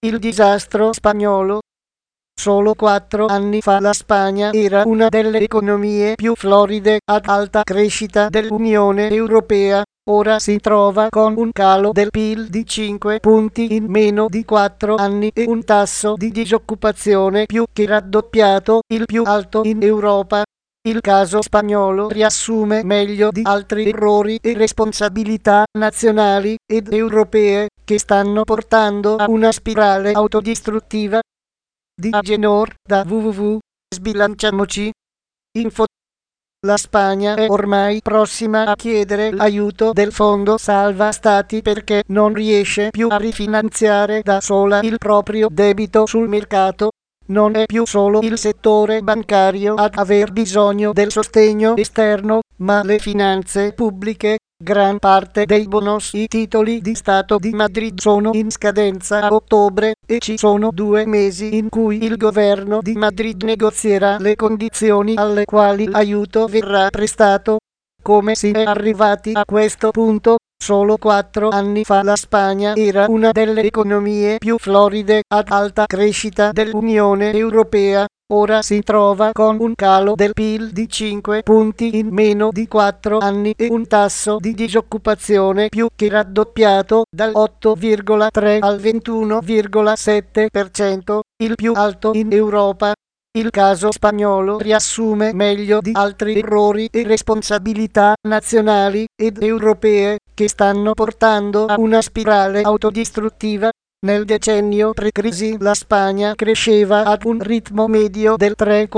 Il disastro spagnolo. Solo 4 anni fa la Spagna era una delle economie più floride ad alta crescita dell'Unione Europea. Ora si trova con un calo del PIL di 5 punti in meno di 4 anni e un tasso di disoccupazione più che raddoppiato, il più alto in Europa. Il caso spagnolo riassume meglio di altri errori e responsabilità nazionali ed europee che stanno portando a una spirale autodistruttiva. Di Agenor, da www. Sbilanciamoci. Info. La Spagna è ormai prossima a chiedere l'aiuto del fondo salva stati perché non riesce più a rifinanziare da sola il proprio debito sul mercato. Non è più solo il settore bancario ad aver bisogno del sostegno esterno, ma le finanze pubbliche. Gran parte dei bonus i titoli di Stato di Madrid sono in scadenza a ottobre e ci sono 2 mesi in cui il governo di Madrid negozierà le condizioni alle quali l'aiuto verrà prestato. Come si è arrivati a questo punto? Solo 4 anni fa la Spagna era una delle economie più floride ad alta crescita dell'Unione Europea. Ora si trova con un calo del PIL di 5 punti in meno di 4 anni e un tasso di disoccupazione più che raddoppiato dal 8,3 al 21,7%, il più alto in Europa. Il caso spagnolo riassume meglio di altri errori e responsabilità nazionali ed europee che stanno portando a una spirale autodistruttiva. Nel decennio pre-crisi la Spagna cresceva ad un ritmo medio del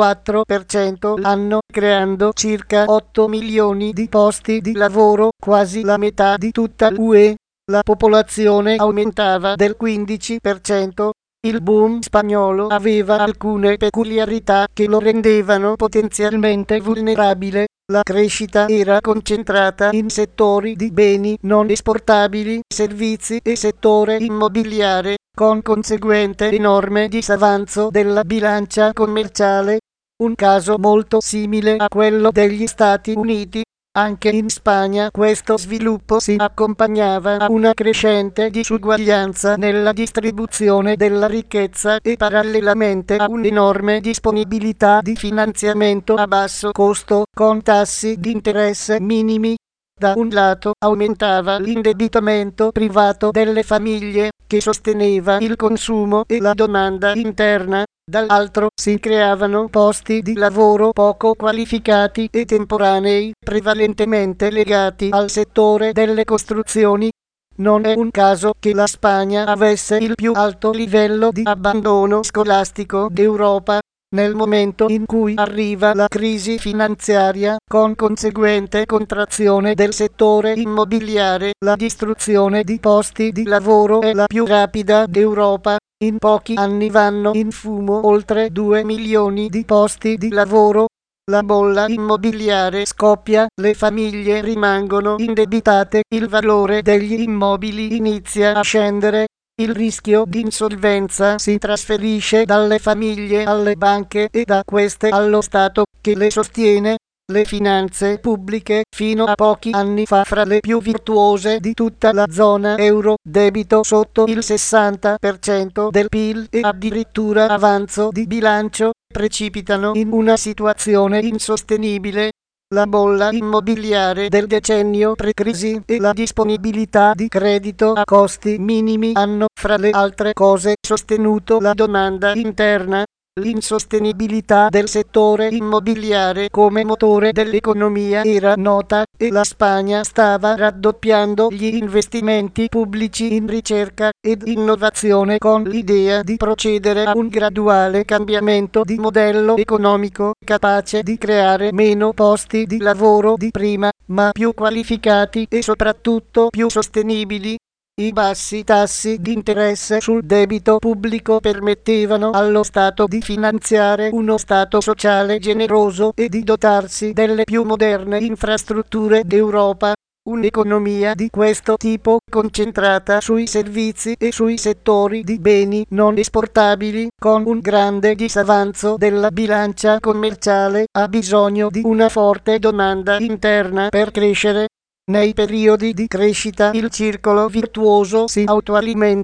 3-4% l'anno, creando circa 8 milioni di posti di lavoro, quasi la metà di tutta l'UE. La popolazione aumentava del 15%. Il boom spagnolo aveva alcune peculiarità che lo rendevano potenzialmente vulnerabile. La crescita era concentrata in settori di beni non esportabili, servizi e settore immobiliare, con conseguente enorme disavanzo della bilancia commerciale. Un caso molto simile a quello degli Stati Uniti. Anche in Spagna questo sviluppo si accompagnava a una crescente disuguaglianza nella distribuzione della ricchezza e parallelamente a un'enorme disponibilità di finanziamento a basso costo, con tassi di interesse minimi. Da un lato aumentava l'indebitamento privato delle famiglie, che sosteneva il consumo e la domanda interna. Dall'altro si creavano posti di lavoro poco qualificati e temporanei, prevalentemente legati al settore delle costruzioni. Non è un caso che la Spagna avesse il più alto livello di abbandono scolastico d'Europa. Nel momento in cui arriva la crisi finanziaria, con conseguente contrazione del settore immobiliare, la distruzione di posti di lavoro è la più rapida d'Europa. In pochi anni vanno in fumo oltre 2 milioni di posti di lavoro. La bolla immobiliare scoppia, le famiglie rimangono indebitate, il valore degli immobili inizia a scendere. Il rischio di insolvenza si trasferisce dalle famiglie alle banche e da queste allo Stato, che le sostiene. Le finanze pubbliche, fino a pochi anni fa fra le più virtuose di tutta la zona euro, debito sotto il 60% del PIL e addirittura avanzo di bilancio, precipitano in una situazione insostenibile. La bolla immobiliare del decennio pre-crisi e la disponibilità di credito a costi minimi hanno, fra le altre cose, sostenuto la domanda interna. L'insostenibilità del settore immobiliare come motore dell'economia era nota e la Spagna stava raddoppiando gli investimenti pubblici in ricerca ed innovazione con l'idea di procedere a un graduale cambiamento di modello economico capace di creare meno posti di lavoro di prima, ma più qualificati e soprattutto più sostenibili. I bassi tassi di interesse sul debito pubblico permettevano allo Stato di finanziare uno Stato sociale generoso e di dotarsi delle più moderne infrastrutture d'Europa. Un'economia di questo tipo, concentrata sui servizi e sui settori di beni non esportabili, con un grande disavanzo della bilancia commerciale, ha bisogno di una forte domanda interna per crescere. Nei periodi di crescita il circolo virtuoso si autoalimenta.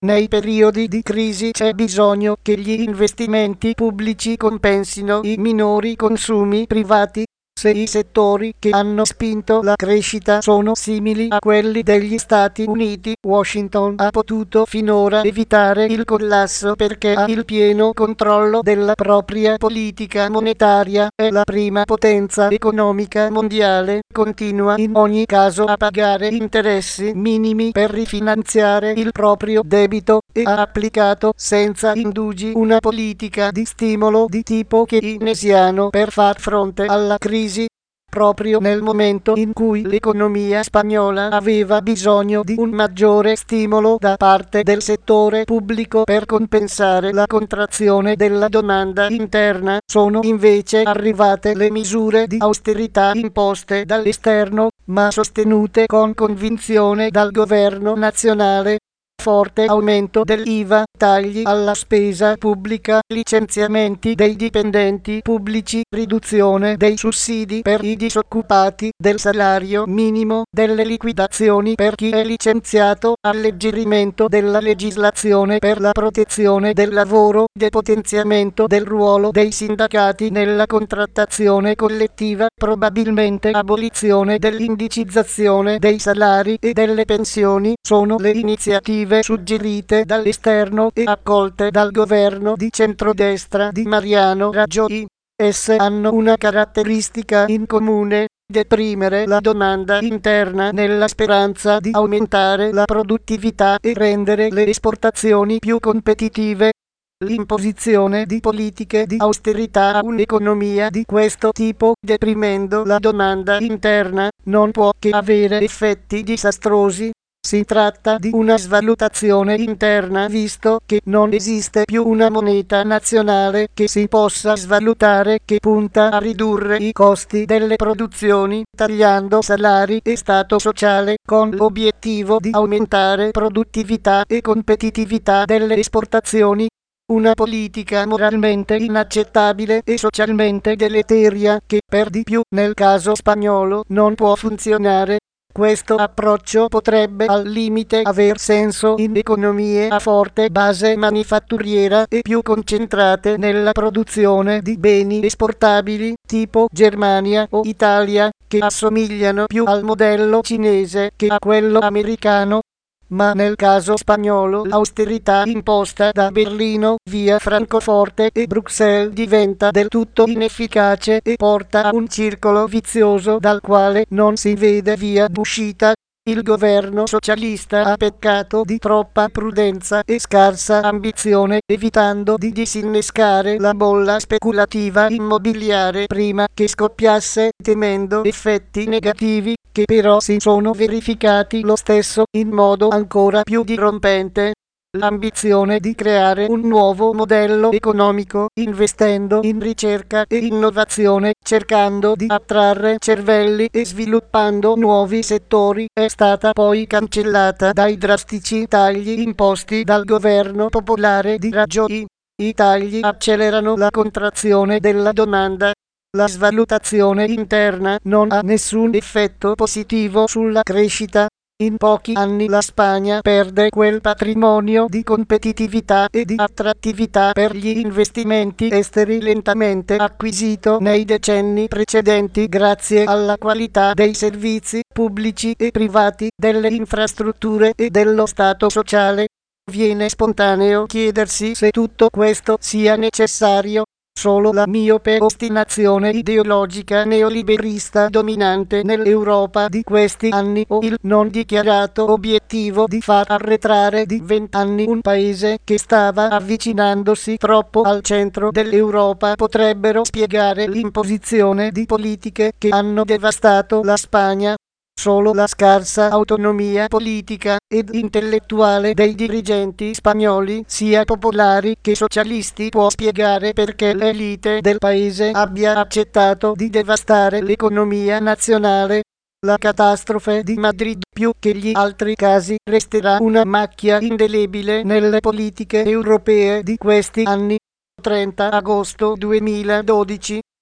Nei periodi di crisi c'è bisogno che gli investimenti pubblici compensino i minori consumi privati. Se i settori che hanno spinto la crescita sono simili a quelli degli Stati Uniti, Washington ha potuto finora evitare il collasso perché ha il pieno controllo della propria politica monetaria, è la prima potenza economica mondiale, continua in ogni caso a pagare interessi minimi per rifinanziare il proprio debito e ha applicato senza indugi una politica di stimolo di tipo keynesiano per far fronte alla crisi. Proprio nel momento in cui l'economia spagnola aveva bisogno di un maggiore stimolo da parte del settore pubblico per compensare la contrazione della domanda interna, sono invece arrivate le misure di austerità imposte dall'esterno, ma sostenute con convinzione dal governo nazionale. Forte aumento dell'IVA, tagli alla spesa pubblica, licenziamenti dei dipendenti pubblici, riduzione dei sussidi per i disoccupati, del salario minimo, delle liquidazioni per chi è licenziato, alleggerimento della legislazione per la protezione del lavoro, depotenziamento del ruolo dei sindacati nella contrattazione collettiva, probabilmente abolizione dell'indicizzazione dei salari e delle pensioni, sono le iniziative suggerite dall'esterno e accolte dal governo di centrodestra di Mariano Rajoy. Esse hanno una caratteristica in comune: deprimere la domanda interna nella speranza di aumentare la produttività e rendere le esportazioni più competitive. L'imposizione di politiche di austerità a un'economia di questo tipo, deprimendo la domanda interna, non può che avere effetti disastrosi. Si tratta di una svalutazione interna, visto che non esiste più una moneta nazionale che si possa svalutare, che punta a ridurre i costi delle produzioni, tagliando salari e stato sociale, con l'obiettivo di aumentare produttività e competitività delle esportazioni. Una politica moralmente inaccettabile e socialmente deleteria che, per di più nel caso spagnolo, non può funzionare. Questo approccio potrebbe al limite aver senso in economie a forte base manifatturiera e più concentrate nella produzione di beni esportabili, tipo Germania o Italia, che assomigliano più al modello cinese che a quello americano. Ma nel caso spagnolo l'austerità imposta da Berlino via Francoforte e Bruxelles diventa del tutto inefficace e porta a un circolo vizioso dal quale non si vede via d'uscita. Il governo socialista ha peccato di troppa prudenza e scarsa ambizione, evitando di disinnescare la bolla speculativa immobiliare prima che scoppiasse, temendo effetti negativi, che però si sono verificati lo stesso in modo ancora più dirompente. L'ambizione di creare un nuovo modello economico, investendo in ricerca e innovazione, cercando di attrarre cervelli e sviluppando nuovi settori, è stata poi cancellata dai drastici tagli imposti dal governo popolare di Rajoy. I tagli accelerano la contrazione della domanda. La svalutazione interna non ha nessun effetto positivo sulla crescita. In pochi anni la Spagna perde quel patrimonio di competitività e di attrattività per gli investimenti esteri lentamente acquisito nei decenni precedenti grazie alla qualità dei servizi pubblici e privati, delle infrastrutture e dello stato sociale. Viene spontaneo chiedersi se tutto questo sia necessario. Solo la miope ostinazione ideologica neoliberista dominante nell'Europa di questi anni o il non dichiarato obiettivo di far arretrare di 20 anni un paese che stava avvicinandosi troppo al centro dell'Europa potrebbero spiegare l'imposizione di politiche che hanno devastato la Spagna. Solo la scarsa autonomia politica ed intellettuale dei dirigenti spagnoli, sia popolari che socialisti, può spiegare perché l'elite del paese abbia accettato di devastare l'economia nazionale. La catastrofe di Madrid, più che gli altri casi, resterà una macchia indelebile nelle politiche europee di questi anni. 30 agosto 2012